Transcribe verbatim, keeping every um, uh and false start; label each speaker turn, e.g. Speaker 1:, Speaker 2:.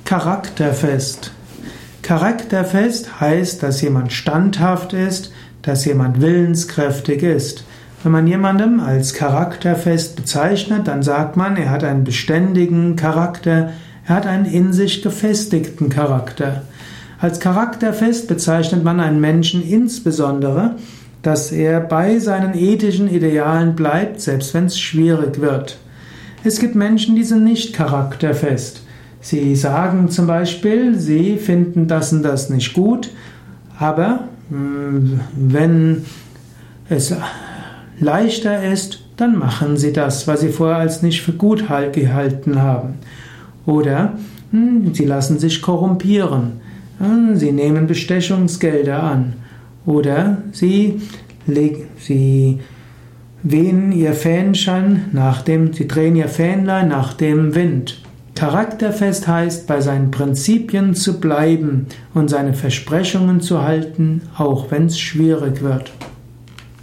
Speaker 1: Charakterfest. Charakterfest heißt, dass jemand standhaft ist, dass jemand willenskräftig ist. Wenn man jemandem als charakterfest bezeichnet, dann sagt man, er hat einen beständigen Charakter, er hat einen in sich gefestigten Charakter. Als charakterfest bezeichnet man einen Menschen insbesondere, dass er bei seinen ethischen Idealen bleibt, selbst wenn es schwierig wird. Es gibt Menschen, die sind nicht charakterfest. Sie sagen zum Beispiel, sie finden das und das nicht gut, aber mh, wenn es leichter ist, dann machen sie das, was sie vorher als nicht für gut gehalten haben. Oder mh, sie lassen sich korrumpieren. Sie nehmen Bestechungsgelder an. Oder sie, sie wehen ihr Fähnchen nach dem, sie drehen ihr Fähnlein nach dem Wind. Charakterfest heißt, bei seinen Prinzipien zu bleiben und seine Versprechungen zu halten, auch wenn es schwierig wird.